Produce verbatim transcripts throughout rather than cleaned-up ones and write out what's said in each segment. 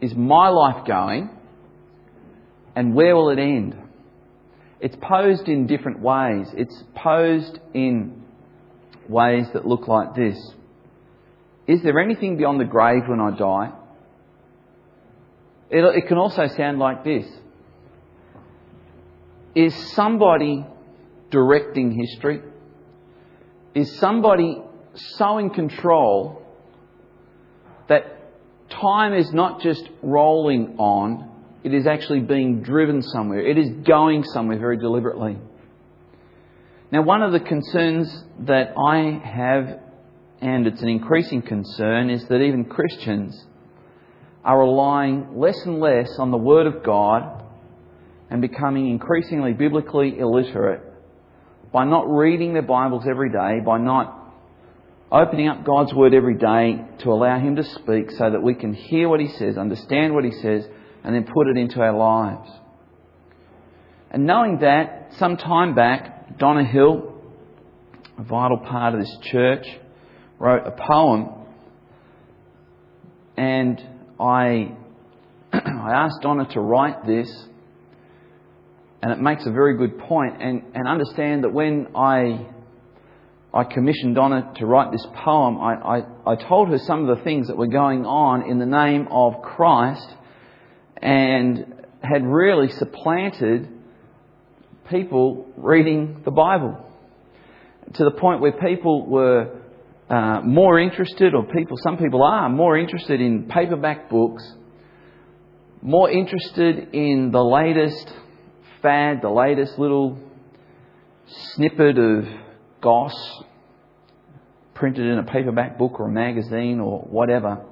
is my life going, and where will it end? It's posed in different ways. It's posed in ways that look like this. Is there anything beyond the grave when I die? It, it can also sound like this. Is somebody directing history? Is somebody so in control that time is not just rolling on, it is actually being driven somewhere. It is going somewhere very deliberately. Now, one of the concerns that I have, and it's an increasing concern, is that even Christians are relying less and less on the Word of God and becoming increasingly biblically illiterate by not reading their Bibles every day, by not opening up God's Word every day to allow Him to speak so that we can hear what He says, understand what He says, and then put it into our lives. And knowing that, some time back, Donna Hill, a vital part of this church, wrote a poem, and I, I asked Donna to write this, and it makes a very good point. And, and understand that when I I commissioned Donna to write this poem, I, I, I told her some of the things that were going on in the name of Christ, and had really supplanted people reading the Bible, to the point where people were uh, more interested, or people, some people are more interested in paperback books, more interested in the latest fad, the latest little snippet of goss printed in a paperback book or a magazine or whatever.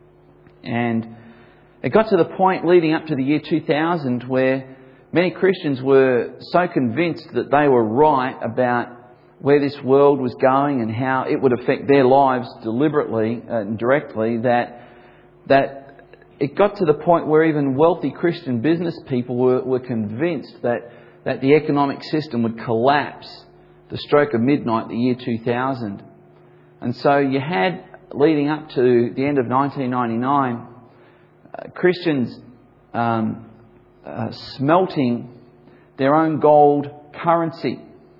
And it got to the point leading up to the year two thousand where many Christians were so convinced that they were right about where this world was going and how it would affect their lives deliberately and directly, that that it got to the point where even wealthy Christian business people were, were convinced that, that the economic system would collapse the stroke of midnight, the year two thousand. And so you had, leading up to the end of nineteen ninety-nine, uh, Christians um, uh, smelting their own gold currency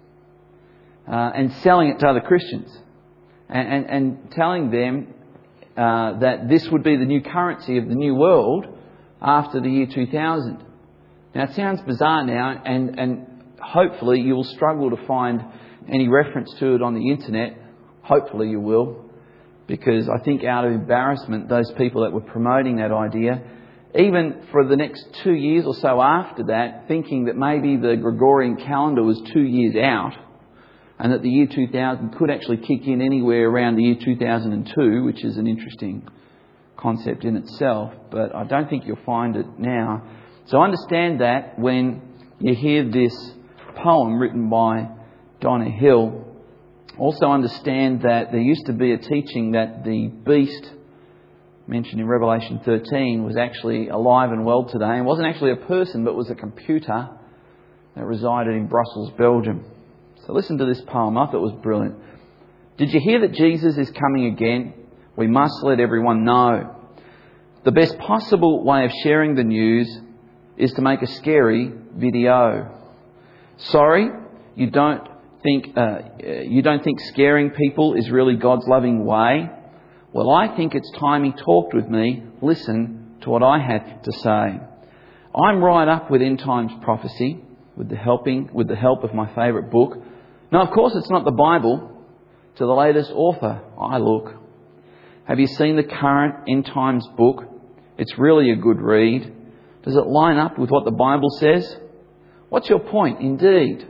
uh, and selling it to other Christians, and, and, and telling them uh, that this would be the new currency of the new world after the year two thousand. Now, it sounds bizarre now, and, and hopefully you will struggle to find any reference to it on the internet. Hopefully you will, because I think out of embarrassment, those people that were promoting that idea, even for the next two years or so after that, thinking that maybe the Gregorian calendar was two years out and that the year two thousand could actually kick in anywhere around the year two thousand two, which is an interesting concept in itself, but I don't think you'll find it now. So understand that when you hear this poem written by Donna Hill. Also understand that there used to be a teaching that the beast mentioned in Revelation thirteen was actually alive and well today, and wasn't actually a person but was a computer that resided in Brussels, Belgium. So listen to this poem. I thought it was brilliant. Did you hear that Jesus is coming again? We must let everyone know. The best possible way of sharing the news is to make a scary video. Sorry, you don't think uh, you don't think scaring people is really God's loving way? Well, I think it's time He talked with me. Listen to what I had to say. I'm right up with end times prophecy, with the helping with the help of my favourite book. Now, of course, it's not the Bible. To the latest author I look. Have you seen the current end times book? It's really a good read. Does it line up with what the Bible says? What's your point? Indeed.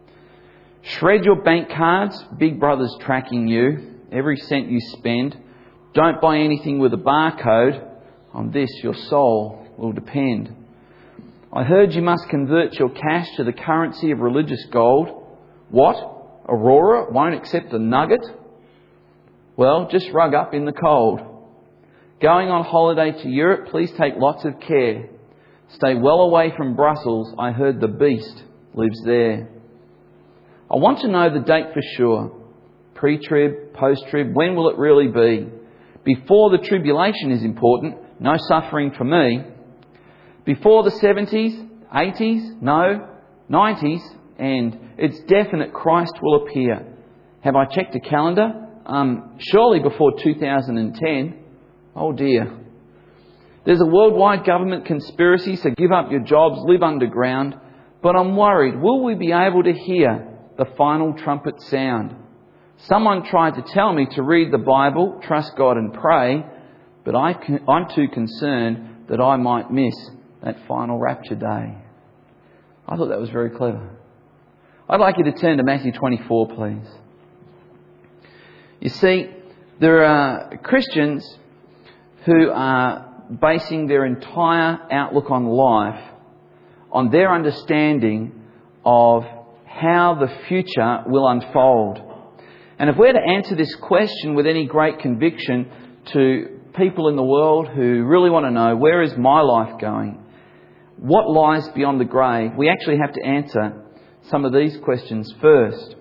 Shred your bank cards. Big Brother's tracking you. Every cent you spend. Don't buy anything with a barcode. On this your soul will depend. I heard you must convert your cash to the currency of religious gold. What? Aurora won't accept a nugget? Well, just rug up in the cold. Going on holiday to Europe, please take lots of care. Stay well away from Brussels. I heard the beast lives there. I want to know the date for sure. Pre-trib, post-trib, when will it really be? Before the tribulation is important. no suffering for me. Before the seventies, eighties, no, nineties, and it's definite Christ will appear. Have I checked the calendar? Um, surely before two thousand ten. Oh dear. There's a worldwide government conspiracy, so give up your jobs, live underground. But I'm worried, will we be able to hear the final trumpet sound? Someone tried to tell me to read the Bible, trust God and pray, but I can, I'm too concerned that I might miss that final rapture day. I thought that was very clever. I'd like you to turn to Matthew twenty-four, please. You see, there are Christians who are basing their entire outlook on life on their understanding of how the future will unfold. And if we're to answer this question with any great conviction to people in the world who really want to know, where is my life going? What lies beyond the grave? We actually have to answer some of these questions first.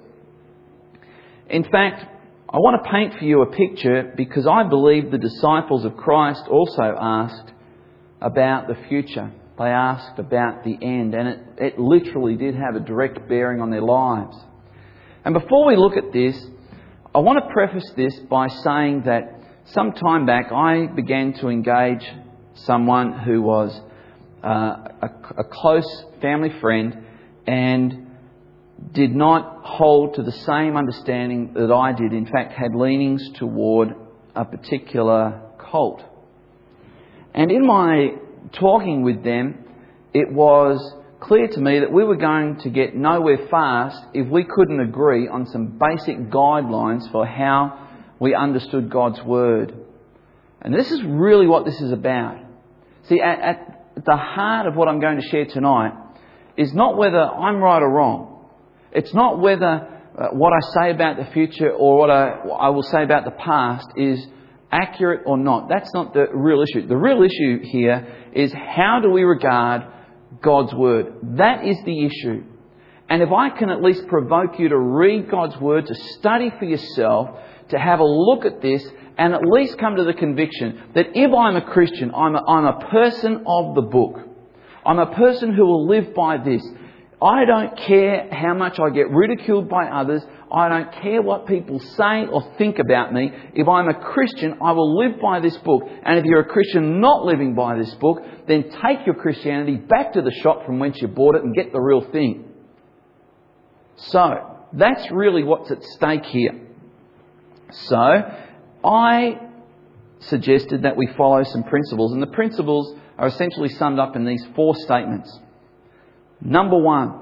In fact, I want to paint for you a picture because I believe the disciples of Christ also asked about the future. They asked about the end, and it, it literally did have a direct bearing on their lives. And before we look at this, I want to preface this by saying that some time back I began to engage someone who was uh, a, a close family friend and did not hold to the same understanding that I did. In fact, had leanings toward a particular cult. And in my talking with them, it was clear to me that we were going to get nowhere fast if we couldn't agree on some basic guidelines for how we understood God's Word. And this is really what this is about. See, at, at the heart of what I'm going to share tonight is not whether I'm right or wrong. It's not whether uh, what I say about the future or what I, I will say about the past is accurate or not. That's not the real issue. The real issue here is how do we regard God's Word? That is the issue. And if I can at least provoke you to read God's Word, to study for yourself, to have a look at this and at least come to the conviction that if I'm a Christian, I'm a, I'm a person of the book. I'm a person who will live by this. I don't care how much I get ridiculed by others. I don't care what people say or think about me. If I'm a Christian, I will live by this book. And if you're a Christian not living by this book, then take your Christianity back to the shop from whence you bought it and get the real thing. So, that's really what's at stake here. So, I suggested that we follow some principles. And the principles are essentially summed up in these four statements. Number one,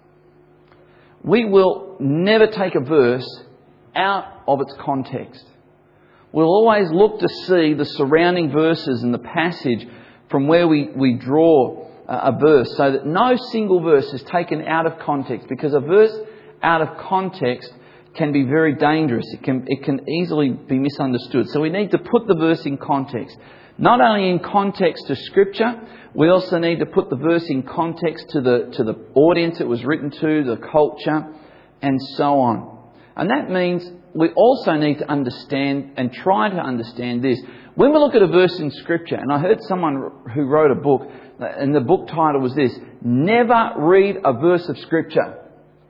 we will never take a verse out of its context. We'll always look to see the surrounding verses and the passage from where we, we draw a verse so that no single verse is taken out of context, because a verse out of context can be very dangerous. It can, it can easily be misunderstood. So we need to put the verse in context. Not only in context to Scripture, we also need to put the verse in context to the to the audience it was written to, the culture, and so on. And that means we also need to understand and try to understand this. When we look at a verse in Scripture, and I heard someone who wrote a book, and the book title was this: Never Read a Verse of Scripture.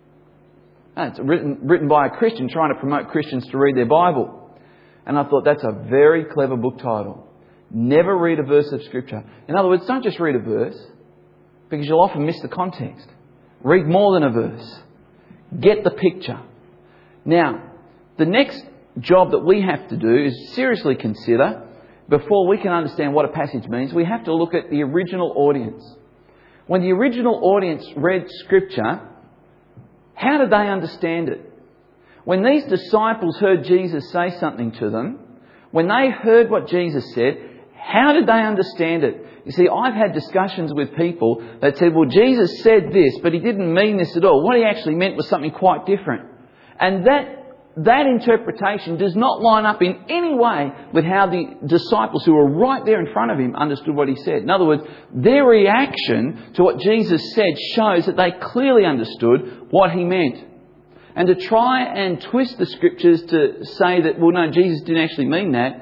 And it's written, written by a Christian trying to promote Christians to read their Bible. And I thought that's a very clever book title. Never read a verse of Scripture. In other words, don't just read a verse, because you'll often miss the context. Read more than a verse. Get the picture. Now, the next job that we have to do is seriously consider, before we can understand what a passage means, we have to look at the original audience. When the original audience read Scripture, how did they understand it? When these disciples heard Jesus say something to them, when they heard what Jesus said, how did they understand it? You see, I've had discussions with people that said, well, Jesus said this, but he didn't mean this at all. What he actually meant was something quite different. And that, that interpretation does not line up in any way with how the disciples who were right there in front of him understood what he said. In other words, their reaction to what Jesus said shows that they clearly understood what he meant. And to try and twist the Scriptures to say that, well, no, Jesus didn't actually mean that,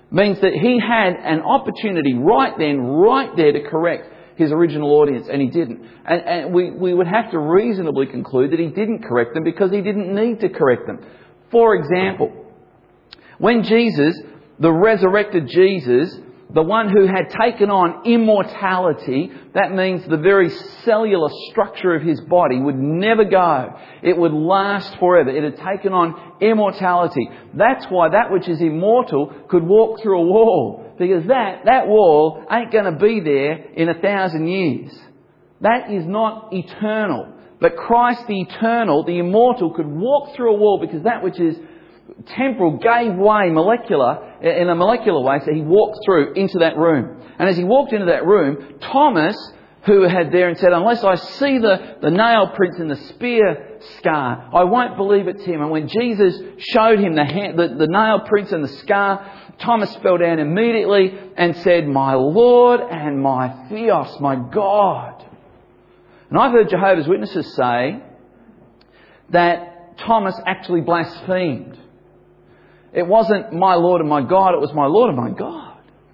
means that he had an opportunity right then, right there to correct his original audience, and he didn't. And, and we, we would have to reasonably conclude that he didn't correct them because he didn't need to correct them. For example, when Jesus, the resurrected Jesus, the one who had taken on immortality, that means the very cellular structure of his body would never go. It would last forever. It had taken on immortality. That's why that which is immortal could walk through a wall. Because that, that wall ain't going to be there in a thousand years. That is not eternal. But Christ, the eternal, the immortal, could walk through a wall because that which is temporal gave way molecular, in a molecular way, so he walked through into that room. And as he walked into that room, Thomas, who had there and said, unless I see the, the nail prints and the spear scar, I won't believe it's him. And when Jesus showed him the, hand, the, the nail prints and the scar, Thomas fell down immediately and said, my Lord and my Theos, my God. And I've heard Jehovah's Witnesses say that Thomas actually blasphemed. It wasn't my Lord and my God, it was my Lord and my God.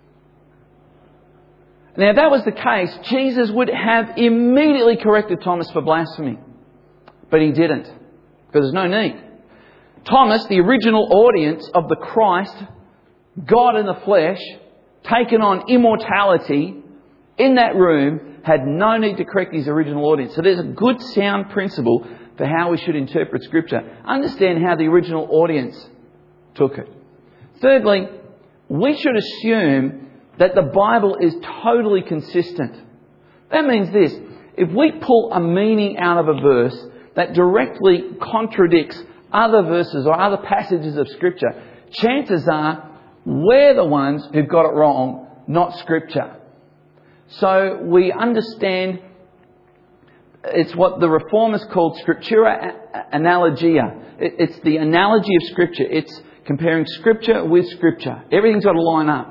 Now, if that was the case, Jesus would have immediately corrected Thomas for blasphemy. But he didn't, because there's no need. Thomas, the original audience of the Christ, God in the flesh, taken on immortality, in that room, had no need to correct his original audience. So there's a good sound principle for how we should interpret Scripture. Understand how the original audience took it. Thirdly, we should assume that the Bible is totally consistent. That means this: if we pull a meaning out of a verse that directly contradicts other verses or other passages of Scripture, chances are we're the ones who've got it wrong, not Scripture. So we understand it's what the Reformers called Scriptura Analogia. It's the analogy of Scripture. It's comparing Scripture with Scripture. Everything's got to line up.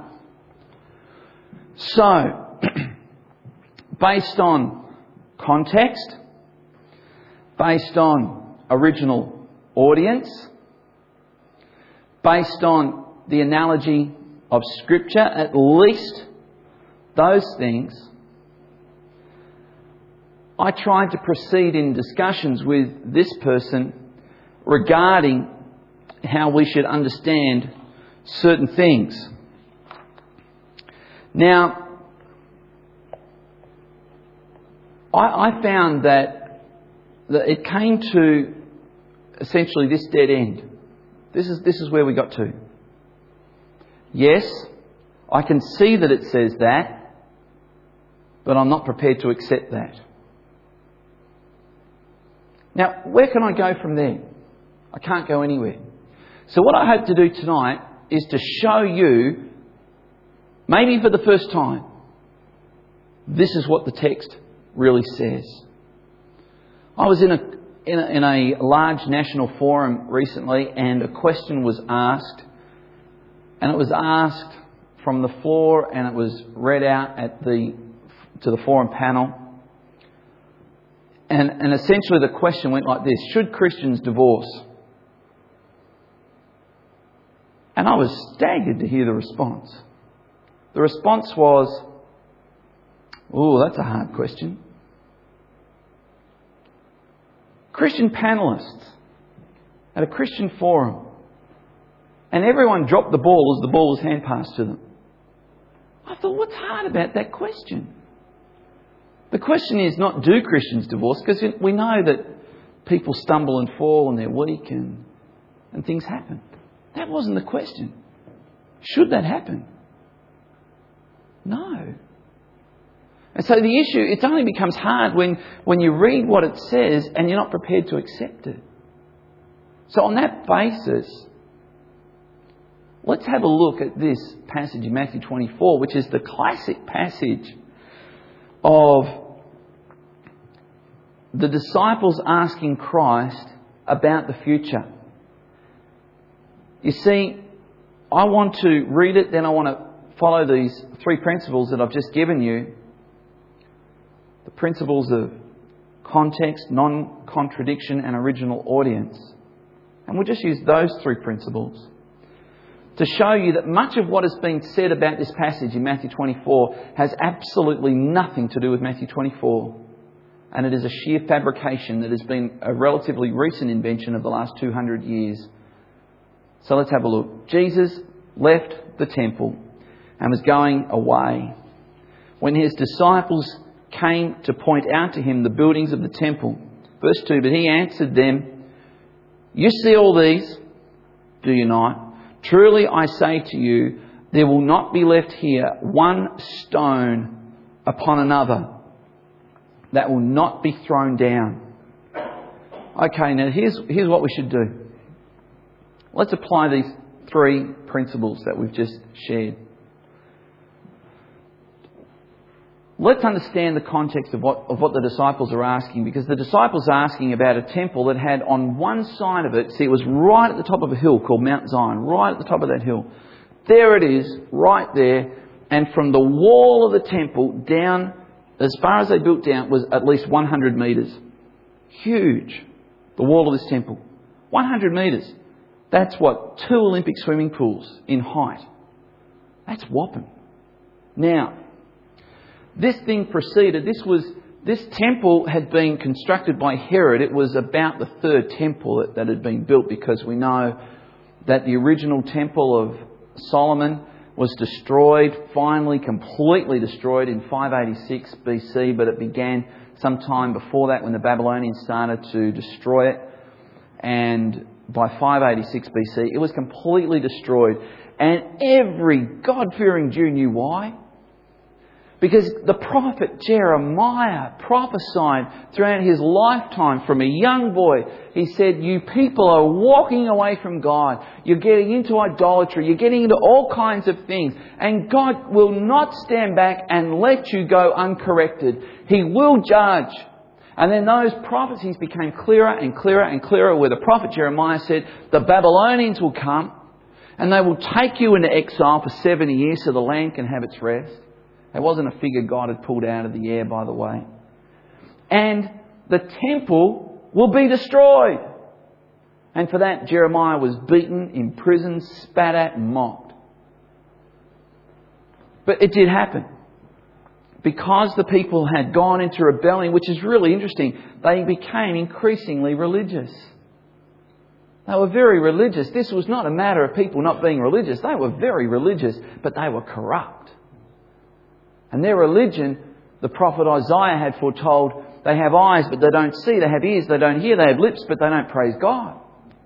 So, based on context, based on original audience, based on the analogy of Scripture, at least those things, I tried to proceed in discussions with this person regarding how we should understand certain things. Now, I, I found that, that it came to essentially this dead end. This is, this is where we got to. Yes, I can see that it says that, but I'm not prepared to accept that. Now, where can I go from there? I can't go anywhere. So what I hope to do tonight is to show you, maybe for the first time, this is what the text really says. I was in a, in a, in a large national forum recently, and a question was asked, and it was asked from the floor, and it was read out at the to the forum panel. And, and essentially the question went like this: should Christians divorce? And I was staggered to hear the response. The response was, oh, that's a hard question. Christian panellists at a Christian forum. And everyone dropped the ball as the ball was hand passed to them. I thought, what's hard about that question? The question is not, do Christians divorce? Because we know that people stumble and fall and they're weak and, and things happen. That wasn't the question. Should that happen? No. And so the issue, it only becomes hard when, when you read what it says and you're not prepared to accept it. So on that basis, let's have a look at this passage in Matthew twenty-four, which is the classic passage of the disciples asking Christ about the future. You see, I want to read it, then I want to follow these three principles that I've just given you. The principles of context, non-contradiction and original audience. And we'll just use those three principles. to show you that much of what has been said about this passage in Matthew twenty-four has absolutely nothing to do with Matthew twenty-four. And it is a sheer fabrication that has been a relatively recent invention of the last two hundred years. So let's have a look. Jesus left the temple and was going away. When his disciples came to point out to him the buildings of the temple. Verse two, but he answered them, you see all these, do you not? Truly I say to you, there will not be left here one stone upon another that will not be thrown down. Okay, now here's, here's what we should do. Let's apply these three principles that we've just shared. Let's understand the context of what, of what the disciples are asking, because the disciples are asking about a temple that had on one side of it, see, it was right at the top of a hill called Mount Zion, right at the top of that hill. There it is, right there, and from the wall of the temple down, as far as they built down, was at least one hundred metres. Huge, the wall of this temple. one hundred metres. That's what, two Olympic swimming pools in height. That's whopping. Now, this thing proceeded, this was, this temple had been constructed by Herod. It was about the third temple that, that had been built, because we know that the original temple of Solomon was destroyed, finally completely destroyed in five eighty-six B C, but it began sometime before that when the Babylonians started to destroy it. And by five eighty-six B C, it was completely destroyed. And every God-fearing Jew knew why. Because the prophet Jeremiah prophesied throughout his lifetime from a young boy. He said, you people are walking away from God. You're getting into idolatry. You're getting into all kinds of things. And God will not stand back and let you go uncorrected. He will judge. And then those prophecies became clearer and clearer and clearer, where the prophet Jeremiah said, the Babylonians will come and they will take you into exile for seventy years so the land can have its rest. It wasn't a figure God had pulled out of the air, by the way. And the temple will be destroyed. And for that, Jeremiah was beaten, imprisoned, spat at and mocked. But it did happen. Because the people had gone into rebellion, which is really interesting, they became increasingly religious. They were very religious. This was not a matter of people not being religious. They were very religious, but they were corrupt. And their religion, the prophet Isaiah had foretold, they have eyes but they don't see, they have ears they don't hear, they have lips but they don't praise God.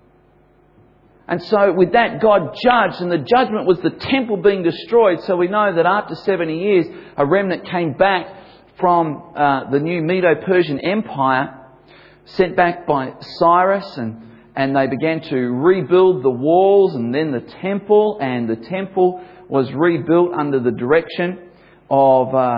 And so with that, God judged, and the judgment was the temple being destroyed. So we know that after seventy years, a remnant came back from uh, the new Medo-Persian Empire, sent back by Cyrus, and, and they began to rebuild the walls and then the temple, and the temple was rebuilt under the direction of uh,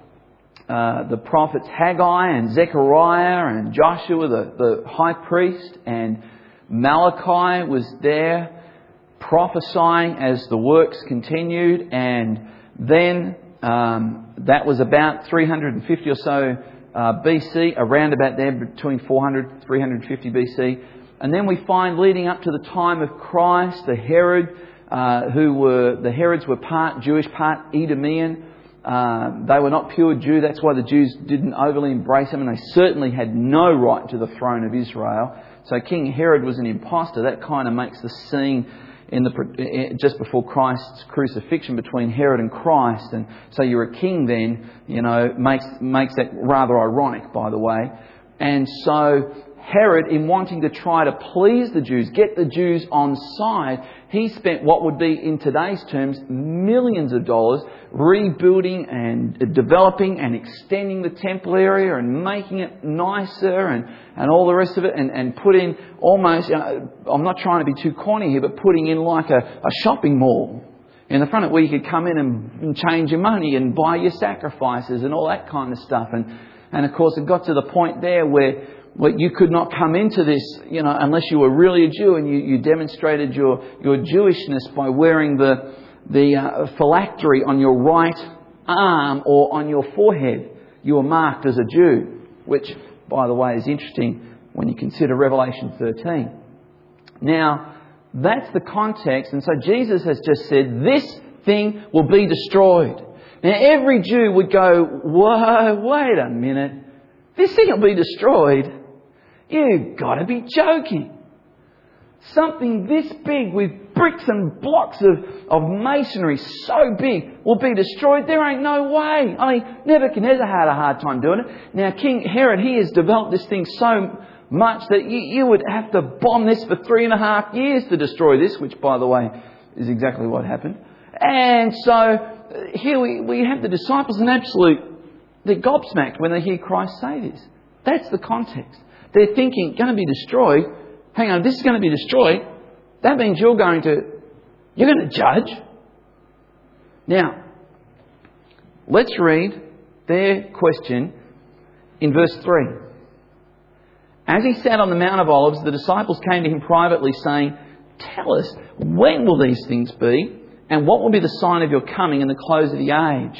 uh, the prophets Haggai and Zechariah and Joshua, the, the high priest, and Malachi was there prophesying as the works continued. And then um, that was about three hundred fifty or so uh, B C, around about there between four hundred, three hundred fifty B C. And then we find, leading up to the time of Christ, the Herod, uh, who were, the Herods were part Jewish, part Edomian. Uh, they were not pure Jew. That's why the Jews didn't overly embrace them, and they certainly had no right to the throne of Israel. So King Herod was an impostor. That kind of makes the scene in the just before Christ's crucifixion between Herod and Christ. And so you're a king then, you know, makes makes that rather ironic, by the way. And so Herod, in wanting to try to please the Jews, get the Jews on side, he spent what would be, in today's terms, millions of dollars rebuilding and developing and extending the temple area and making it nicer and, and all the rest of it, and, and put in almost, you know, I'm not trying to be too corny here, but putting in like a, a shopping mall in the front of it, where you could come in and, and change your money and buy your sacrifices and all that kind of stuff. And, and of course it got to the point there where Well, you could not come into this, you know, unless you were really a Jew, and you, you demonstrated your, your Jewishness by wearing the the uh, phylactery on your right arm or on your forehead. You were marked as a Jew, which, by the way, is interesting when you consider Revelation thirteen. Now, That's the context. And so Jesus has just said, this thing will be destroyed. Now every Jew would go, whoa, wait a minute. This thing will be destroyed? You've got to be joking. Something this big with bricks and blocks of, of masonry so big will be destroyed? There ain't no way. I mean, Nebuchadnezzar had a hard time doing it. Now King Herod, he has developed this thing so much that you, you would have to bomb this for three and a half years to destroy this, which, by the way, is exactly what happened. And so here we, we have the disciples in absolute, they're gobsmacked when they hear Christ say this. That's the context. They're thinking, going to be destroyed. Hang on, this is going to be destroyed. That means you're going to, you're going to judge. Now, let's read their question in verse three. As he sat on the Mount of Olives, the disciples came to him privately saying, tell us, when will these things be? And what will be the sign of your coming and the close of the age?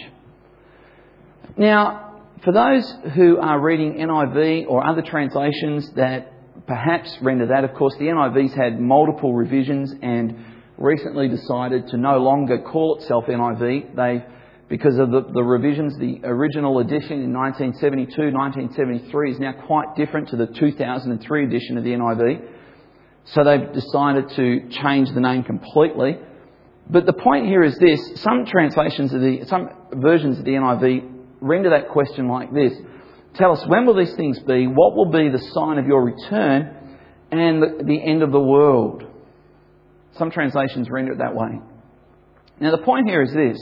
Now, for those who are reading N I V or other translations that perhaps render that, of course, the N I V's had multiple revisions and recently decided to no longer call itself N I V. They've, because of the, the revisions, the original edition in nineteen seventy-two, nineteen seventy-three is now quite different to the two thousand three edition of the N I V. So they've decided to change the name completely. But the point here is this: some translations of the, some versions of the N I V render that question like this: tell us, when will these things be? What will be the sign of your return and the, the end of the world? Some translations render it that way. Now the point here is this: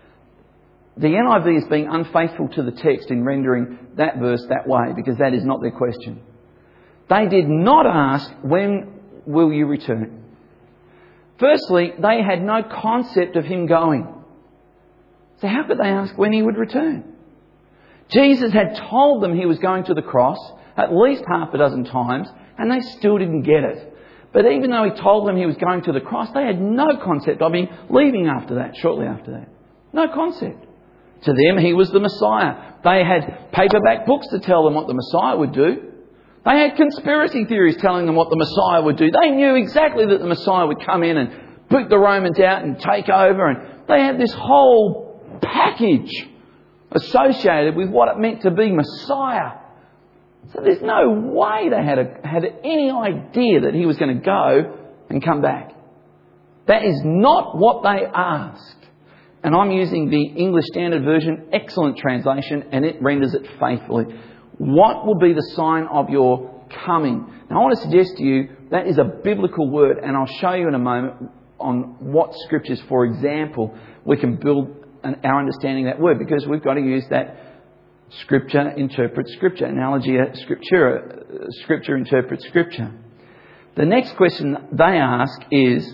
the N I V is being unfaithful to the text in rendering that verse that way, because that is not their question. They did not ask, when will you return? Firstly, they had no concept of him going. So how could they ask when he would return? Jesus had told them he was going to the cross at least half a dozen times, and they still didn't get it. But even though he told them he was going to the cross, they had no concept of him leaving after that, shortly after that. No concept. To them, he was the Messiah. They had paperback books to tell them what the Messiah would do. They had conspiracy theories telling them what the Messiah would do. They knew exactly that the Messiah would come in and boot the Romans out and take over. And they had this whole package associated with what it meant to be Messiah. So there's no way they had, a, had any idea that he was going to go and come back. That is not what they asked. And I'm using the English Standard Version, excellent translation, and it renders it faithfully. What will be the sign of your coming? Now I want to suggest to you that is a biblical word, and I'll show you in a moment on what scriptures, for example, we can build an, our understanding of that word, because we've got to use that scripture interprets scripture, analogy scriptura, scripture interprets scripture. The next question they ask is,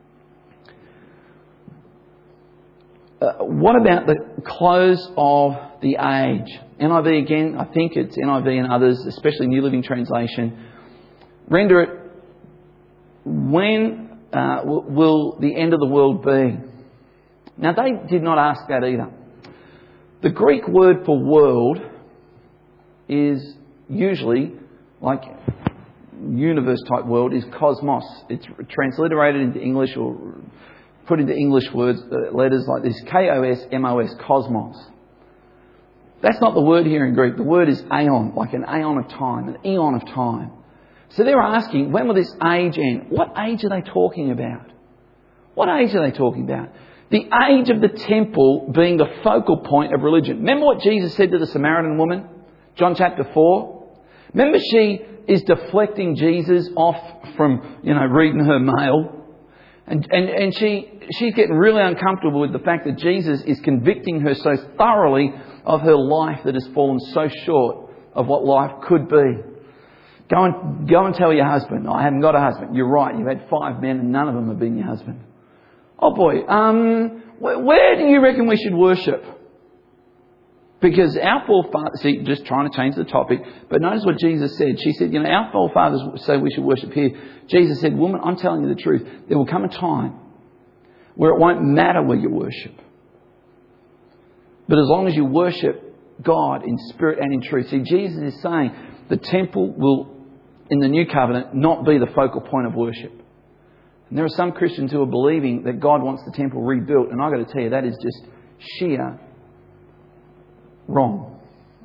Uh, what about the close of the age? N I V again, I think it's N I V and others, especially New Living Translation, render it, when uh, w- will the end of the world be? Now they did not ask that either. The Greek word for world is usually, like universe type world, is cosmos. It's transliterated into English or put into English words, uh, letters like this, K O S M O S, cosmos. That's not the word here in Greek. The word is aeon, like an aeon of time, an eon of time. So they're asking, when will this age end? What age are they talking about? What age are they talking about? The age of the temple being the focal point of religion. Remember what Jesus said to the Samaritan woman? John chapter four. Remember she is deflecting Jesus off from, you know, reading her mail. And, and, and she, she's getting really uncomfortable with the fact that Jesus is convicting her so thoroughly of her life that has fallen so short of what life could be. Go and, go and tell your husband, I haven't got a husband. You're right, you've had five men and none of them have been your husband. Oh boy, um, where, where do you reckon we should worship? Because our forefathers, see, just trying to change the topic, but notice what Jesus said. She said, you know, our forefathers say we should worship here. Jesus said, woman, I'm telling you the truth. There will come a time where it won't matter where you worship. But as long as you worship God in spirit and in truth. See, Jesus is saying the temple will, in the new covenant, not be the focal point of worship. And there are some Christians who are believing that God wants the temple rebuilt. And I've got to tell you, that is just sheer wrong.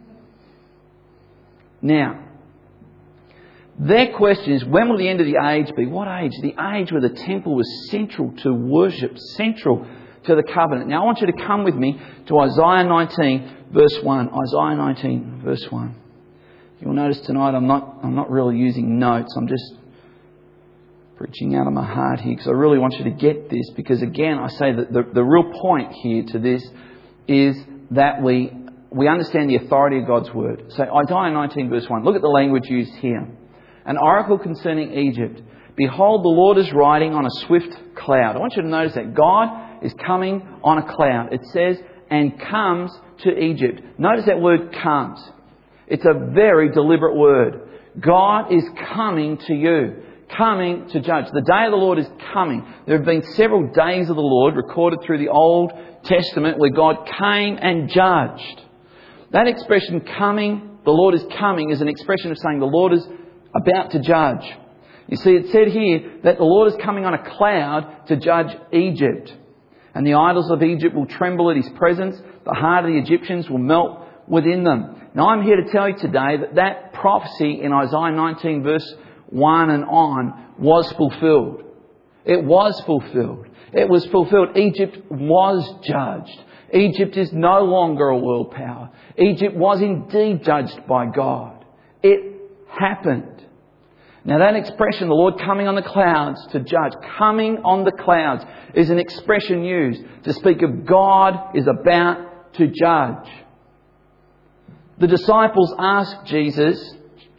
Now, their question is, when will the end of the age be? What age? The age where the temple was central to worship, central to the covenant. Now I want you to come with me to Isaiah nineteen, verse one. Isaiah nineteen, verse one. You'll notice tonight I'm not, I'm not really using notes. I'm just preaching out of my heart here, because I really want you to get this. Because again, I say that the, the real point here to this is that we, we understand the authority of God's word. So Isaiah nineteen, verse one. Look at the language used here. An oracle concerning Egypt. Behold, the Lord is riding on a swift cloud. I want you to notice that God is coming on a cloud. It says, and comes to Egypt. Notice that word comes. It's a very deliberate word. God is coming to you. Coming to judge. The day of the Lord is coming. There have been several days of the Lord recorded through the Old Testament where God came and judged. That expression, coming, the Lord is coming, is an expression of saying the Lord is about to judge. You see, it said here that the Lord is coming on a cloud to judge Egypt. And the idols of Egypt will tremble at His presence. The heart of the Egyptians will melt within them. Now I'm here to tell you today that that prophecy in Isaiah nineteen verse one and on was fulfilled. It was fulfilled. It was fulfilled. Egypt was judged. Egypt is no longer a world power. Egypt was indeed judged by God. It happened. Now that expression, the Lord coming on the clouds to judge, coming on the clouds, is an expression used to speak of God is about to judge. The disciples asked Jesus,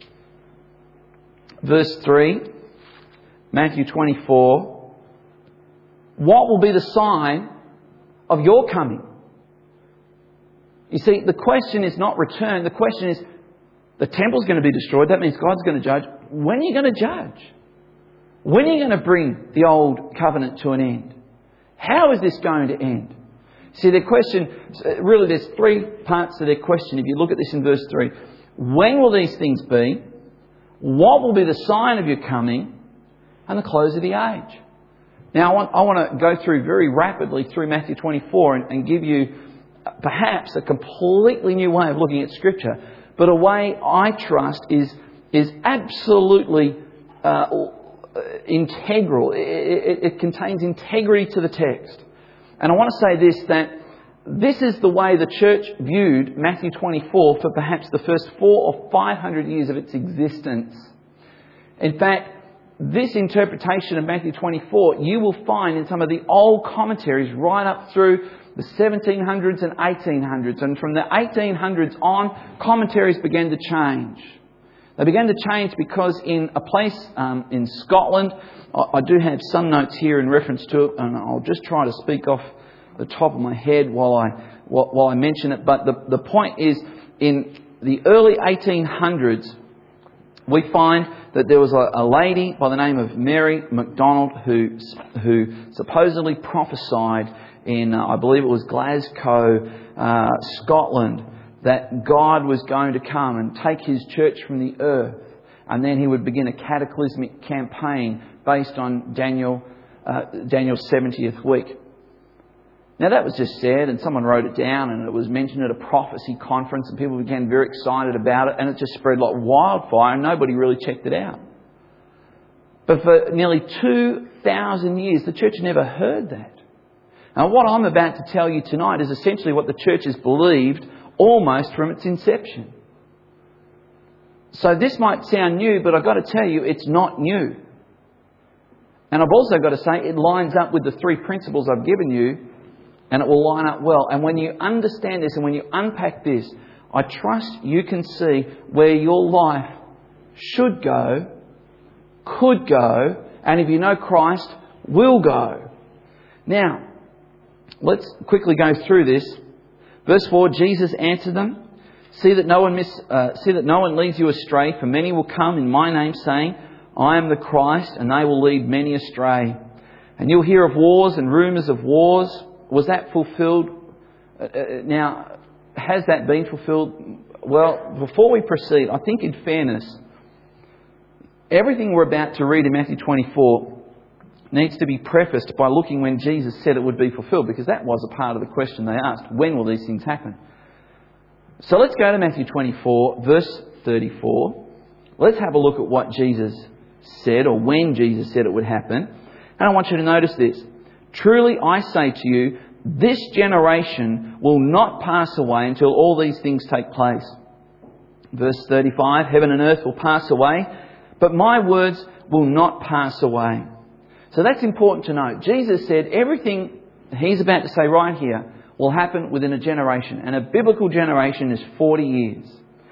verse three, Matthew twenty-four, what will be the sign of your coming? You see, the question is not return. The question is, the temple's going to be destroyed. That means God's going to judge. When are you going to judge? When are you going to bring the old covenant to an end? How is this going to end? See, their question, really there's three parts to their question. If you look at this in verse three. When will these things be? What will be the sign of your coming? And the close of the age. Now, I want, I want to go through very rapidly through Matthew twenty-four and, and give you perhaps a completely new way of looking at Scripture. But a way I trust is, is absolutely uh, integral. It, it, it contains integrity to the text. And I want to say this, that this is the way the church viewed Matthew twenty-four for perhaps the first four or five hundred years of its existence. In fact, this interpretation of Matthew twenty-four you will find in some of the old commentaries right up through the seventeen hundreds and eighteen hundreds. And from the eighteen hundreds on, commentaries began to change. They began to change because in a place um, in Scotland, I, I do have some notes here in reference to it, and I'll just try to speak off the top of my head while I while, while I mention it. But the, the point is, in the early eighteen hundreds, we find that there was a, a lady by the name of Mary MacDonald who who supposedly prophesied in, uh, I believe it was Glasgow, uh, Scotland, that God was going to come and take His church from the earth, and then He would begin a cataclysmic campaign based on Daniel uh, Daniel's seventieth week. Now that was just said, and someone wrote it down, and it was mentioned at a prophecy conference, and people became very excited about it, and it just spread like wildfire, and nobody really checked it out. But for nearly two thousand years, the church never heard that. Now what I'm about to tell you tonight is essentially what the church has believed almost from its inception. So this might sound new, but I've got to tell you, it's not new. And I've also got to say, it lines up with the three principles I've given you, and it will line up well. And when you understand this and when you unpack this, I trust you can see where your life should go, could go, and if you know Christ, will go. Now, let's quickly go through this. Verse four, Jesus answered them, See that no one miss, uh, see that no one leads you astray, for many will come in my name, saying, I am the Christ, and they will lead many astray. And you'll hear of wars and rumours of wars. Was that fulfilled? Uh, now, has that been fulfilled? Well, before we proceed, I think in fairness, everything we're about to read in Matthew twenty-four, needs to be prefaced by looking when Jesus said it would be fulfilled, because that was a part of the question they asked. When will these things happen? So let's go to Matthew twenty-four, verse thirty-four. Let's have a look at what Jesus said, or when Jesus said it would happen. And I want you to notice this. Truly I say to you, this generation will not pass away until all these things take place. Verse thirty-five, heaven and earth will pass away, but my words will not pass away. So that's important to note. Jesus said everything He's about to say right here will happen within a generation. And a biblical generation is forty years.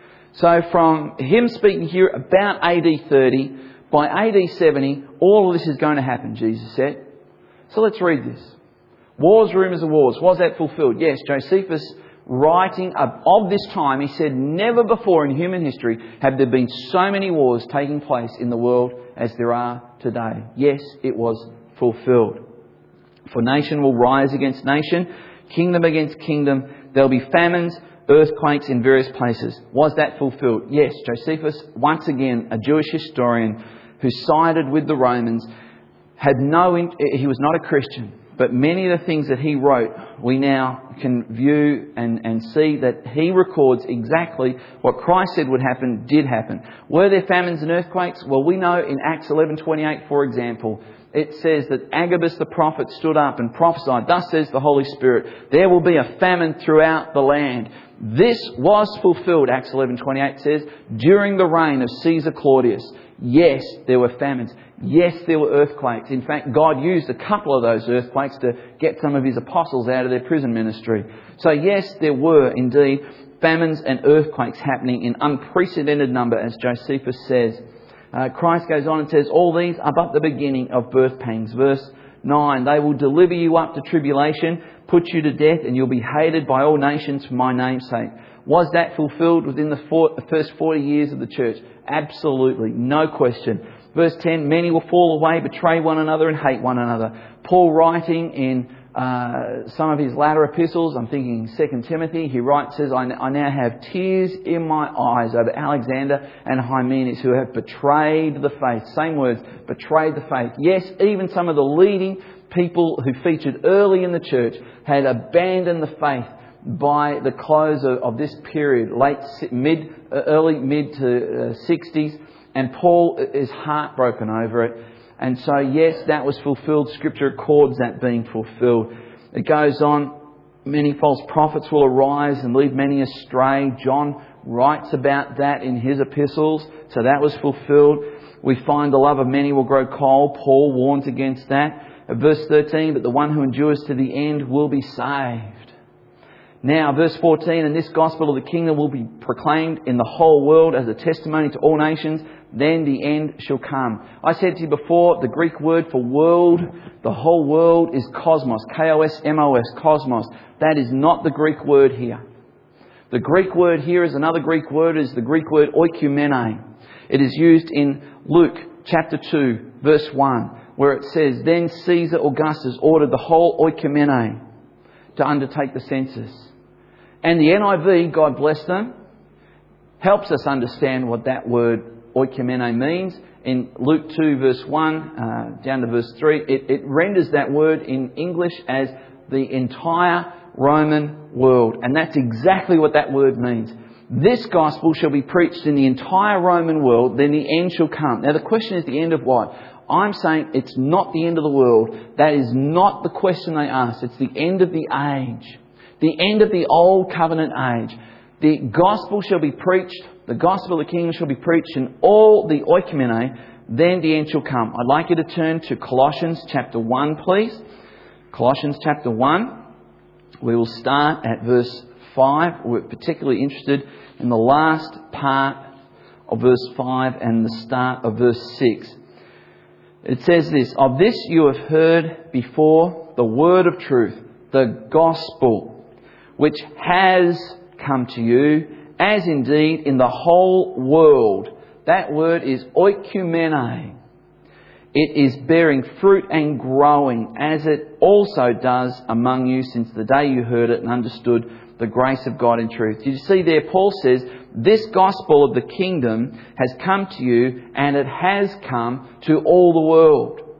So from Him speaking here about A D thirty, by A D seventy, all of this is going to happen, Jesus said. So let's read this. Wars, rumours of wars. Was that fulfilled? Yes. Josephus, writing of this time, he said, never before in human history have there been so many wars taking place in the world as there are today. Yes, it was fulfilled. For nation will rise against nation, kingdom against kingdom. There will be famines, earthquakes in various places. Was that fulfilled? Yes. Josephus, once again, a Jewish historian who sided with the Romans, had no. He was not a Christian. But many of the things that he wrote, we now can view and, and see that he records exactly what Christ said would happen, did happen. Were there famines and earthquakes? Well, we know in Acts eleven twenty-eight, for example, it says that Agabus the prophet stood up and prophesied, thus says the Holy Spirit, there will be a famine throughout the land. This was fulfilled, Acts eleven twenty-eight says, during the reign of Caesar Claudius. Yes, there were famines. Yes, there were earthquakes. In fact, God used a couple of those earthquakes to get some of His apostles out of their prison ministry. So yes, there were indeed famines and earthquakes happening in unprecedented number, as Josephus says. Uh, Christ goes on and says, all these are but the beginning of birth pangs. Verse nine, they will deliver you up to tribulation, put you to death, and you'll be hated by all nations for my name's sake. Was that fulfilled within the, four, the first forty years of the church? Absolutely, no question. Verse ten, many will fall away, betray one another and hate one another. Paul, writing in uh, some of his latter epistles, I'm thinking Second Timothy, he writes, says, I, I now have tears in my eyes over Alexander and Hymenaeus, who have betrayed the faith. Same words, betrayed the faith. Yes, even some of the leading people who featured early in the church had abandoned the faith by the close of, of this period, late mid, uh, early mid to uh, sixties, and Paul is heartbroken over it. And so, yes, that was fulfilled. Scripture records that being fulfilled. It goes on, many false prophets will arise and lead many astray. John writes about that in his epistles, so that was fulfilled. We find the love of many will grow cold. Paul warns against that. At verse thirteen, but the one who endures to the end will be saved. Now, verse fourteen, and this gospel of the kingdom will be proclaimed in the whole world as a testimony to all nations. Then the end shall come. I said to you before, the Greek word for world, the whole world, is cosmos. K O S M O S, cosmos. That is not the Greek word here. The Greek word here is another Greek word, is the Greek word oikumene. It is used in Luke chapter two, verse one, where it says, then Caesar Augustus ordered the whole oikumene to undertake the census. And the N I V, God bless them, helps us understand what that word oikumene means. In Luke two verse one uh, down to verse three, it, it renders that word in English as the entire Roman world. And that's exactly what that word means. This gospel shall be preached in the entire Roman world, then the end shall come. Now the question is, the end of what? I'm saying it's not the end of the world. That is not the question they asked. It's the end of the age. The end of the old covenant age. The gospel shall be preached, the gospel of the kingdom shall be preached in all the oikumene, then the end shall come. I'd like you to turn to Colossians chapter one, please. Colossians chapter one. We will start at verse five. We're particularly interested in the last part of verse five and the start of verse six. It says this, of this you have heard before, the word of truth, the gospel, which has come to you, as indeed in the whole world. That word is oikumene. It is bearing fruit and growing, as it also does among you since the day you heard it and understood the grace of God in truth. Did you see there, Paul says, this gospel of the kingdom has come to you, and it has come to all the world.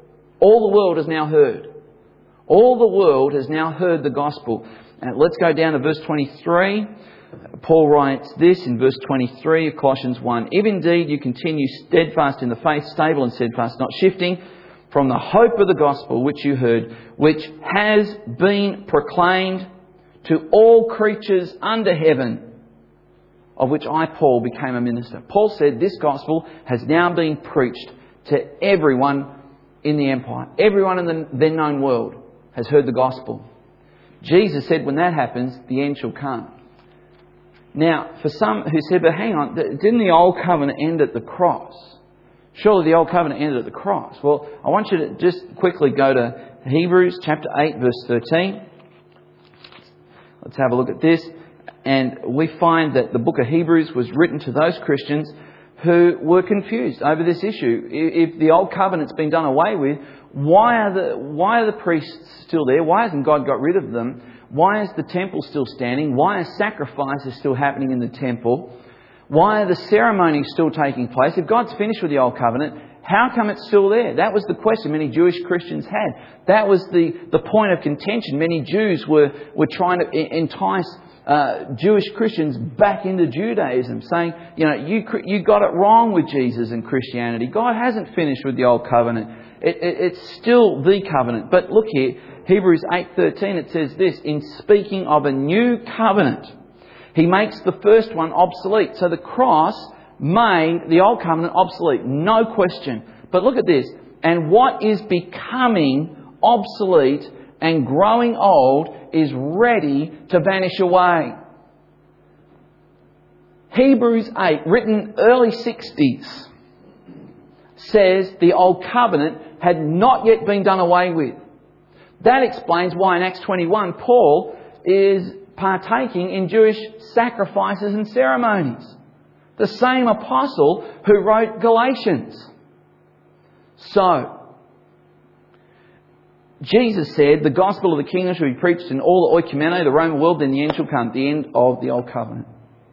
All the world has now heard. All the world has now heard the gospel. And let's go down to verse twenty-three. Paul writes this in verse twenty-three of Colossians one. If indeed you continue steadfast in the faith, stable and steadfast, not shifting from the hope of the gospel which you heard, which has been proclaimed to all creatures under heaven, of which I, Paul, became a minister. Paul said this gospel has now been preached to everyone in the empire. Everyone in the then known world has heard the gospel. Jesus said when that happens, the end shall come. Now, for some who said, but hang on, didn't the old covenant end at the cross? Surely the old covenant ended at the cross. Well, I want you to just quickly go to Hebrews chapter eight, verse thirteen. Let's have a look at this. And we find that the book of Hebrews was written to those Christians who were confused over this issue. If the old covenant's been done away with, why are the why are the priests still there? Why hasn't God got rid of them? Why is the temple still standing? Why are sacrifices still happening in the temple? Why are the ceremonies still taking place? If God's finished with the old covenant, how come it's still there? That was the question many Jewish Christians had. That was the, the point of contention. Many Jews were, were trying to entice uh, Jewish Christians back into Judaism, saying, you know, you you got it wrong with Jesus and Christianity. God hasn't finished with the old covenant. It, it, it's still the covenant. But look here, Hebrews eight thirteen, it says this, in speaking of a new covenant, He makes the first one obsolete. So the cross made the old covenant obsolete. No question. But look at this. And what is becoming obsolete and growing old is ready to vanish away. Hebrews eight, written early sixties, says the old covenant had not yet been done away with. That explains why in Acts twenty-one, Paul is partaking in Jewish sacrifices and ceremonies. The same apostle who wrote Galatians. So, Jesus said the gospel of the kingdom shall be preached in all the oikumene, the Roman world, then the end shall come, the end of the old covenant.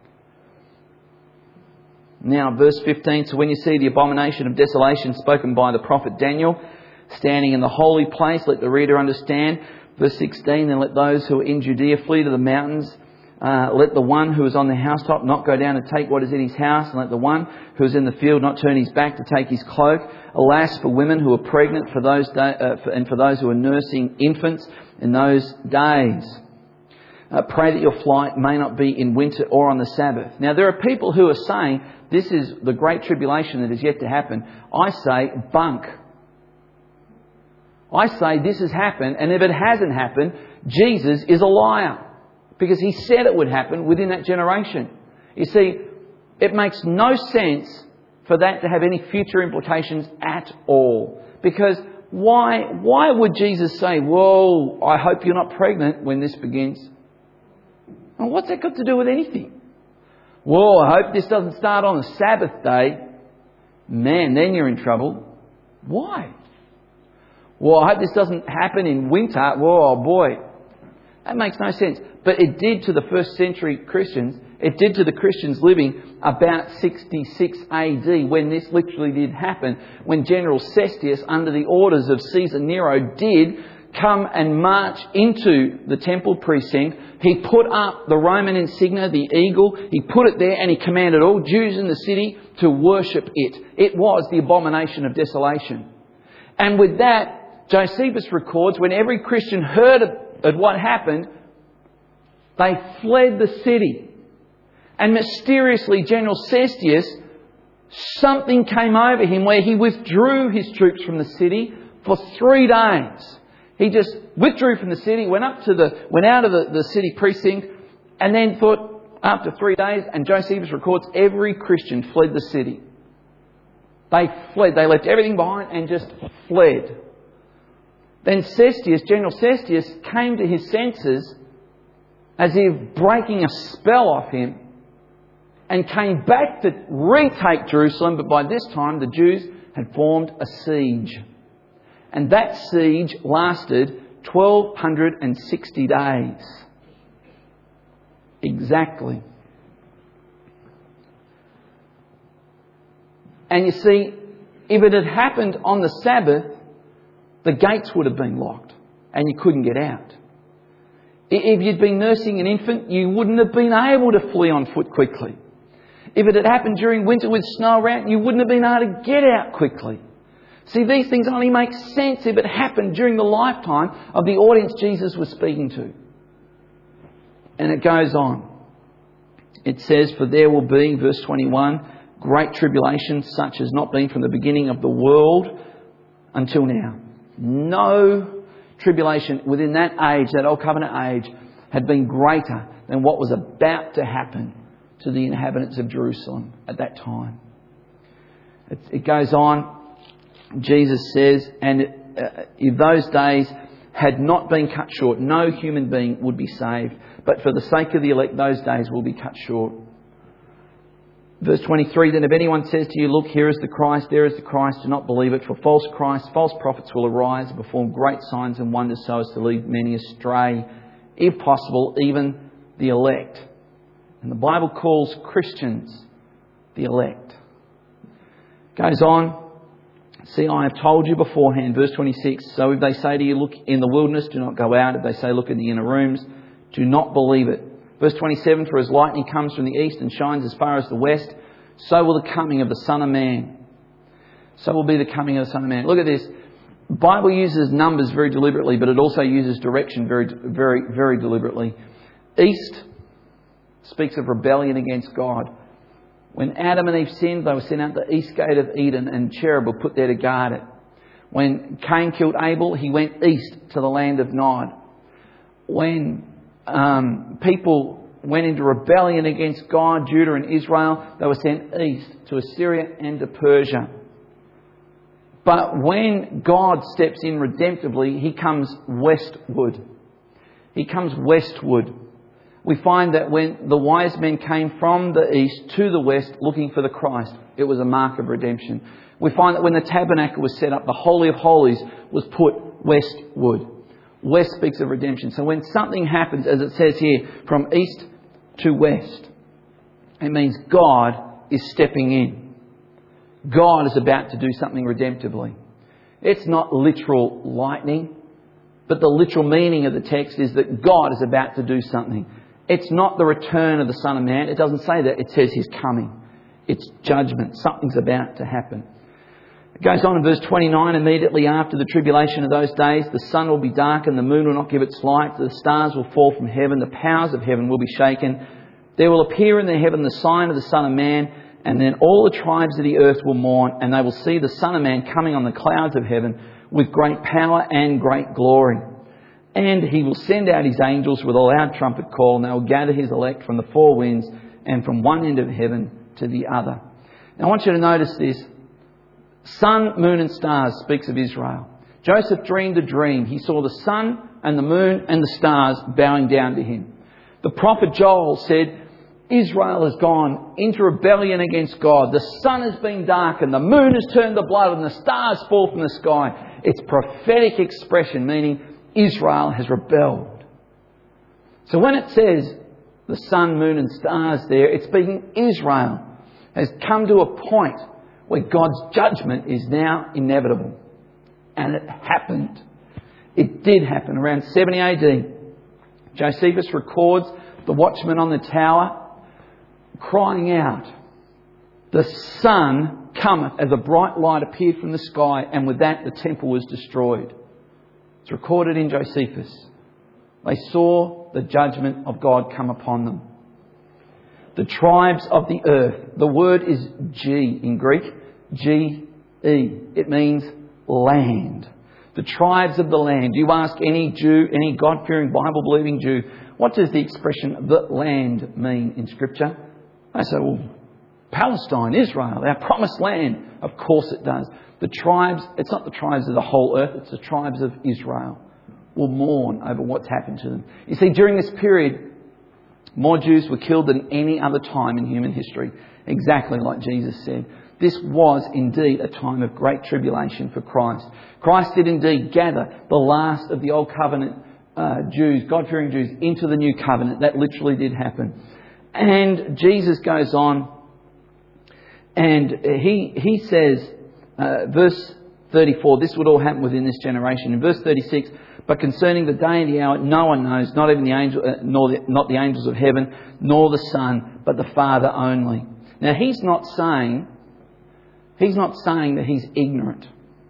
Now, verse fifteen, so when you see the abomination of desolation spoken by the prophet Daniel, standing in the holy place, let the reader understand. Verse sixteen, then let those who are in Judea flee to the mountains. Uh, let the one who is on the housetop not go down to take what is in his house, and let the one who is in the field not turn his back to take his cloak. Alas, for women who are pregnant, for those da- uh, for, and for those who are nursing infants in those days. Uh, pray that your flight may not be in winter or on the Sabbath. Now, there are people who are saying this is the great tribulation that is yet to happen. I say bunk. I say this has happened, and if it hasn't happened, Jesus is a liar. Because He said it would happen within that generation. You see, it makes no sense for that to have any future implications at all. Because why, why would Jesus say, whoa, I hope you're not pregnant when this begins? And what's that got to do with anything? Whoa, I hope this doesn't start on the Sabbath day. Man, then you're in trouble. Why? Well, I hope this doesn't happen in winter. Whoa, boy. That makes no sense. But it did to the first century Christians. It did to the Christians living about sixty-six A D when this literally did happen. When General Cestius, under the orders of Caesar Nero, did come and march into the temple precinct. He put up the Roman insignia, the eagle. He put it there and he commanded all Jews in the city to worship it. It was the abomination of desolation. And with that, Josephus records when every Christian heard of, of what happened, they fled the city. And mysteriously, General Cestius, something came over him where he withdrew his troops from the city for three days. He just withdrew from the city, went up to the, went out of the, the city precinct, and then thought after three days, and Josephus records every Christian fled the city. They fled. They left everything behind and just fled. Then Cestius, General Cestius, came to his senses as if breaking a spell off him and came back to retake Jerusalem. But by this time, the Jews had formed a siege. And that siege lasted twelve sixty days. Exactly. And you see, if it had happened on the Sabbath, the gates would have been locked and you couldn't get out. If you'd been nursing an infant, you wouldn't have been able to flee on foot quickly. If it had happened during winter with snow around, you wouldn't have been able to get out quickly. See, these things only make sense if it happened during the lifetime of the audience Jesus was speaking to. And it goes on. It says, for there will be, verse twenty-one, great tribulation such as not been from the beginning of the world until now. No tribulation within that age, that Old Covenant age, had been greater than what was about to happen to the inhabitants of Jerusalem at that time. It, it goes on. Jesus says, and uh, if those days had not been cut short, no human being would be saved. But for the sake of the elect, those days will be cut short. Verse twenty-three, then if anyone says to you, look, here is the Christ, there is the Christ, do not believe it. For false Christs, false prophets will arise and perform great signs and wonders so as to lead many astray, if possible, even the elect. And the Bible calls Christians the elect. Goes on. See, I have told you beforehand, verse twenty-six, so if they say to you, look in the wilderness, do not go out. If they say, look in the inner rooms, do not believe it. Verse twenty-seven, for as lightning comes from the east and shines as far as the west, so will the coming of the Son of Man. So will be the coming of the Son of Man. Look at this. The Bible uses numbers very deliberately, but it also uses direction very, very, very deliberately. East speaks of rebellion against God. When Adam and Eve sinned, they were sent out the east gate of Eden and cherub were put there to guard it. When Cain killed Abel, he went east to the land of Nod. When um, people went into rebellion against God, Judah and Israel, they were sent east to Assyria and to Persia. But when God steps in redemptively, He comes westward. He comes westward. We find that when the wise men came from the east to the west looking for the Christ, it was a mark of redemption. We find that when the tabernacle was set up, the Holy of Holies was put westward. West speaks of redemption. So when something happens, as it says here, from east to west, it means God is stepping in. God is about to do something redemptively. It's not literal lightning, but the literal meaning of the text is that God is about to do something. It's not the return of the Son of Man. It doesn't say that. It says He's coming. It's judgment. Something's about to happen. It goes on in verse twenty-nine. Immediately after the tribulation of those days, the sun will be darkened, the moon will not give its light, the stars will fall from heaven, the powers of heaven will be shaken. There will appear in the heaven the sign of the Son of Man, and then all the tribes of the earth will mourn, and they will see the Son of Man coming on the clouds of heaven with great power and great glory. And He will send out His angels with a loud trumpet call, and they will gather His elect from the four winds and from one end of heaven to the other. Now I want you to notice this. Sun, moon and stars speaks of Israel. Joseph dreamed a dream. He saw the sun and the moon and the stars bowing down to him. The prophet Joel said, Israel has gone into rebellion against God. The sun has been darkened, the moon has turned to blood, and the stars fall from the sky. It's prophetic expression, meaning Israel has rebelled. So when it says the sun, moon and stars there, it's speaking Israel has come to a point where God's judgment is now inevitable. And it happened. It did happen around seventy A D. Josephus records the watchman on the tower crying out, the sun cometh, as a bright light appeared from the sky, and with that the temple was destroyed. It's recorded in Josephus. They saw the judgment of God come upon them. The tribes of the earth. The word is G in Greek. G E. It means land. The tribes of the land. You ask any Jew, any God-fearing, Bible-believing Jew, what does the expression the land mean in Scripture? They say, well, Palestine, Israel, our promised land. Of course it does. The tribes, it's not the tribes of the whole earth, it's the tribes of Israel, will mourn over what's happened to them. You see, during this period, more Jews were killed than any other time in human history. Exactly like Jesus said. This was indeed a time of great tribulation for Christ. Christ did indeed gather the last of the Old Covenant uh, Jews, God-fearing Jews, into the New Covenant. That literally did happen. And Jesus goes on and he, he says, uh, verse thirty-four, this would all happen within this generation. In verse thirty-six, but concerning the day and the hour, no one knows, not even the angel, uh, nor the, not the angels of heaven, nor the Son, but the Father only. Now, he's not saying, he's not saying that he's ignorant.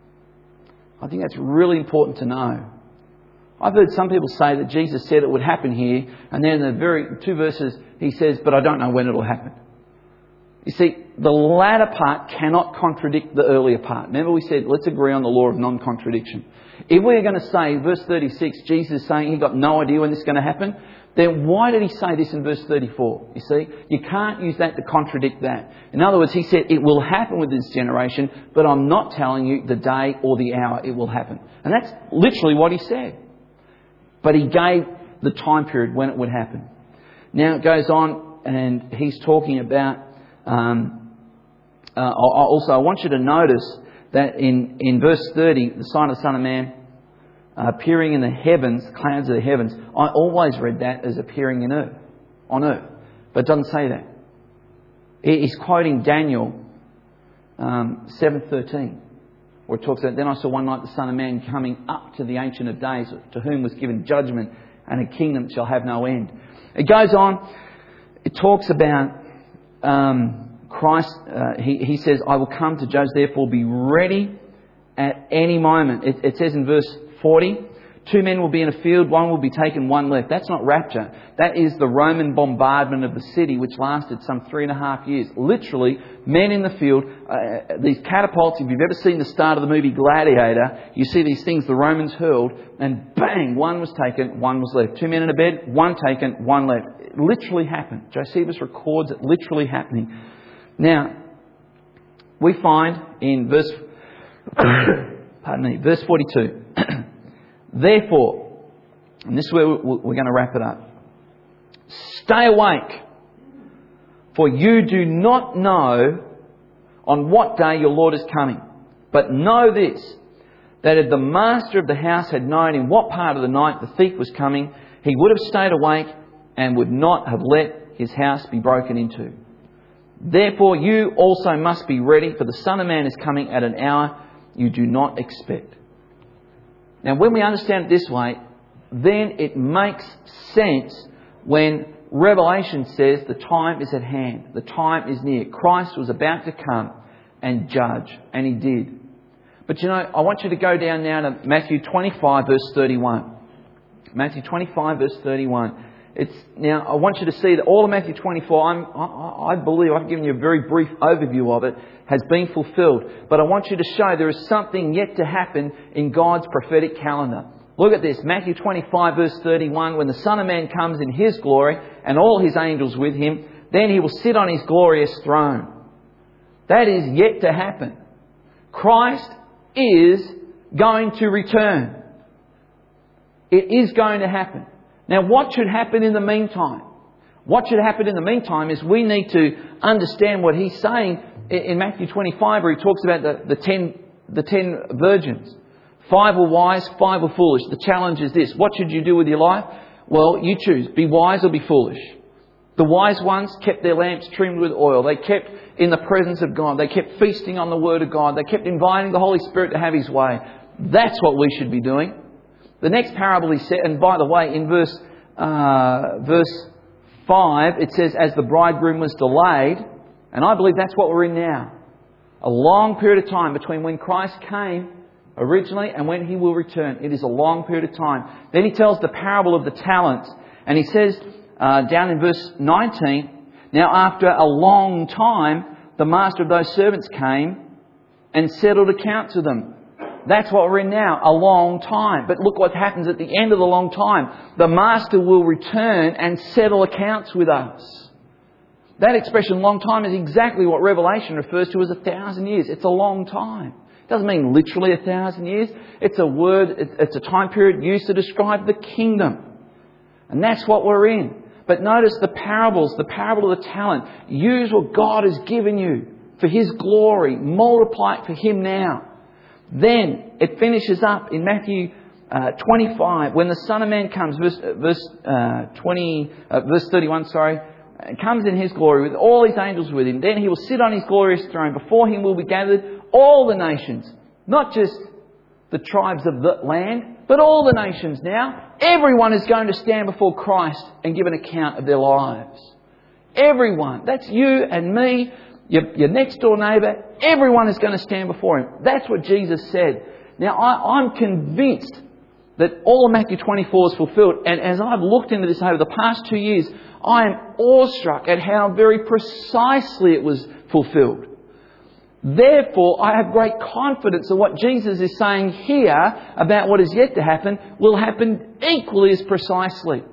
I think that's really important to know. I've heard some people say that Jesus said it would happen here, and then in the very two verses he says, but I don't know when it'll happen. You see, the latter part cannot contradict the earlier part. Remember we said, let's agree on the law of non-contradiction. If we're going to say, verse thirty-six, Jesus is saying he got no idea when this is going to happen, then why did he say this in verse thirty-four? You see, you can't use that to contradict that. In other words, he said, it will happen with this generation, but I'm not telling you the day or the hour it will happen. And that's literally what he said. But he gave the time period when it would happen. Now it goes on, and he's talking about... Um, uh, also, I want you to notice that in, in verse thirty, the sign of the Son of Man uh, appearing in the heavens, clouds of the heavens. I always read that as appearing in earth, on earth. But it doesn't say that. He's quoting Daniel um, seven thirteen, where it talks about, then I saw one night the Son of Man coming up to the Ancient of Days, to whom was given judgment, and a kingdom shall have no end. It goes on, it talks about um, Christ, uh, he, he says, I will come to judge, therefore be ready at any moment. It, it says in verse forty, two men will be in a field, one will be taken, one left. That's not rapture. That is the Roman bombardment of the city, which lasted some three and a half years. Literally, men in the field, uh, these catapults, if you've ever seen the start of the movie Gladiator, you see these things the Romans hurled, and bang, one was taken, one was left. Two men in a bed, one taken, one left. It literally happened. Josephus records it literally happening. Now, we find in verse, pardon me, verse forty-two, therefore, and this is where we're going to wrap it up. Stay awake, for you do not know on what day your Lord is coming. But know this, that if the master of the house had known in what part of the night the thief was coming, he would have stayed awake and would not have let his house be broken into. Therefore you also must be ready, for the Son of Man is coming at an hour you do not expect. Now, when we understand it this way, then it makes sense when Revelation says the time is at hand. The time is near. Christ was about to come and judge, and he did. But you know, I want you to go down now to Matthew twenty-five, verse thirty-one. Matthew twenty-five, verse thirty-one. It's now, I want you to see that all of Matthew twenty-four, I'm, I, I believe, I've given you a very brief overview of it, has been fulfilled. But I want you to show there is something yet to happen in God's prophetic calendar. Look at this, Matthew twenty-five, verse thirty-one. When the Son of Man comes in his glory and all his angels with him, then he will sit on his glorious throne. That is yet to happen. Christ is going to return. It is going to happen. Now, what should happen in the meantime? What should happen in the meantime is we need to understand what he's saying in Matthew twenty-five, where he talks about the, the ten the ten virgins. Five were wise, five were foolish. The challenge is this. What should you do with your life? Well, you choose. Be wise or be foolish. The wise ones kept their lamps trimmed with oil. They kept in the presence of God. They kept feasting on the Word of God. They kept inviting the Holy Spirit to have His way. That's what we should be doing. The next parable he said, and by the way, in verse uh, verse five, it says, as the bridegroom was delayed, and I believe that's what we're in now. A long period of time between when Christ came originally and when He will return. It is a long period of time. Then he tells the parable of the talents, and he says uh, down in verse nineteen, now after a long time, the master of those servants came and settled accounts with them. That's what we're in now, a long time. But look what happens at the end of the long time. The master will return and settle accounts with us. That expression, long time, is exactly what Revelation refers to as a thousand years. It's a long time. It doesn't mean literally a thousand years. It's a word, it's a time period used to describe the kingdom. And that's what we're in. But notice the parables, the parable of the talent. Use what God has given you for His glory. Multiply it for Him now. Then it finishes up in Matthew uh, twenty-five, when the Son of Man comes, verse verse uh, twenty, uh, verse thirty-one. Sorry, comes in His glory with all His angels with Him. Then He will sit on His glorious throne. Before Him will be gathered all the nations, Not just the tribes of the land, but all the nations now. Everyone is going to stand before Christ and give an account of their lives. Everyone. That's you and me, your, your next door neighbour. Everyone is going to stand before Him. That's what Jesus said. Now, I, I'm convinced that all of Matthew twenty-four is fulfilled. And as I've looked into this over the past two years, I am awestruck at how very precisely it was fulfilled. Therefore, I have great confidence that what Jesus is saying here about what is yet to happen will happen equally as precisely.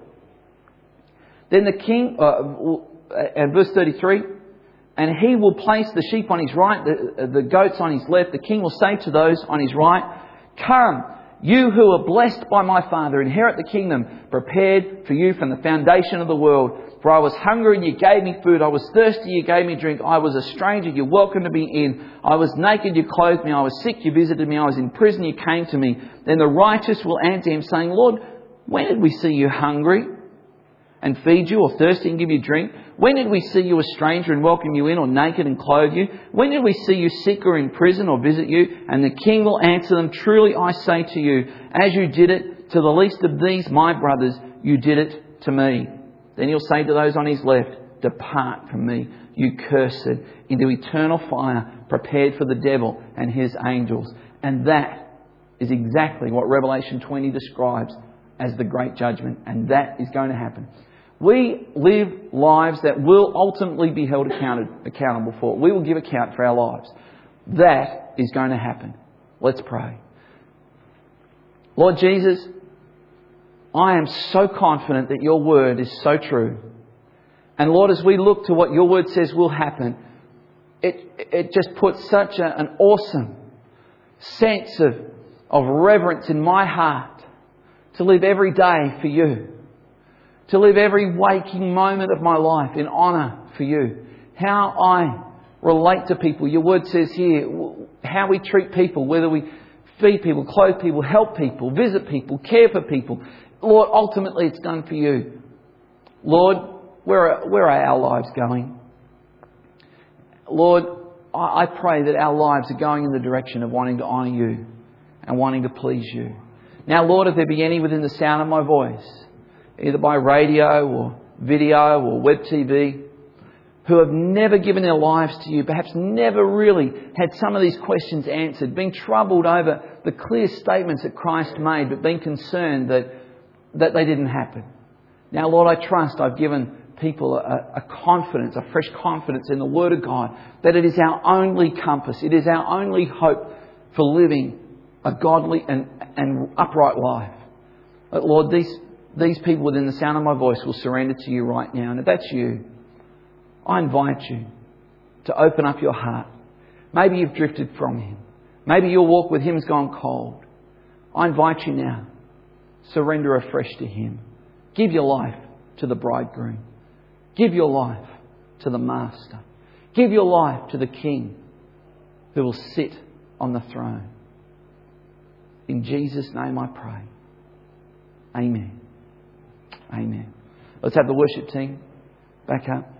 Then the king, uh, and verse thirty-three, and he will place the sheep on his right, the, the goats on his left. The king will say to those on his right, "Come, you who are blessed by my Father, inherit the kingdom prepared for you from the foundation of the world. For I was hungry and you gave me food. I was thirsty, you gave me drink. I was a stranger, you welcomed me in. I was naked, you clothed me. I was sick, you visited me. I was in prison, you came to me." Then the righteous will answer him, saying, "Lord, when did we see you hungry and feed you, or thirsty and give you drink? When did we see you a stranger and welcome you in, or naked and clothe you? When did we see you sick or in prison or visit you?" And the king will answer them, "Truly I say to you, as you did it to the least of these my brothers, you did it to me." Then he'll say to those on his left, "Depart from me, you cursed, into eternal fire prepared for the devil and his angels." And that is exactly what Revelation twenty describes as the great judgment. And that is going to happen. We live lives that will ultimately be held accounted, accountable for. We will give account for our lives. That is going to happen. Let's pray. Lord Jesus, I am so confident that your word is so true. And Lord, as we look to what your word says will happen, it it just puts such a, an awesome sense of, of reverence in my heart to live every day for you. To live every waking moment of my life in honour for you. How I relate to people. Your word says here, how we treat people, whether we feed people, clothe people, help people, visit people, care for people. Lord, ultimately it's done for you. Lord, where are, where are our lives going? Lord, I, I pray that our lives are going in the direction of wanting to honour you and wanting to please you. Now, Lord, if there be any within the sound of my voice, either by radio or video or web T V, who have never given their lives to you, perhaps never really had some of these questions answered, been troubled over the clear statements that Christ made, but been concerned that, that they didn't happen. Now, Lord, I trust I've given people a, a confidence, a fresh confidence in the Word of God, that it is our only compass, it is our only hope for living a godly and, and upright life. But Lord, these, these people within the sound of my voice will surrender to you right now. And if that's you, I invite you to open up your heart. Maybe you've drifted from Him. Maybe your walk with Him has gone cold. I invite you now, surrender afresh to Him. Give your life to the bridegroom. Give your life to the Master. Give your life to the King who will sit on the throne. In Jesus' name I pray. Amen. Amen. Let's have the worship team back up.